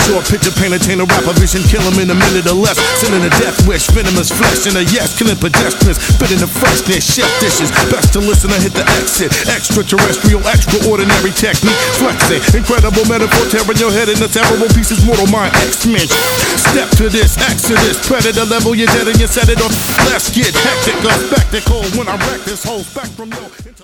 Short picture, paint, attain a rapper vision, kill him in a minute or less. Sending a death wish, venomous flesh and a yes, killing pedestrians, spitting the freshness, chef dishes. Best to listen and hit the exit. Extraterrestrial, extraordinary technique, flexing, incredible metaphor, tearing your head into terrible pieces. Mortal mind, X-Men. Step to this, exodus, predator level, you're dead and you set it off. Let's get hectic, a spectacle when I wreck this whole spectrum, yo.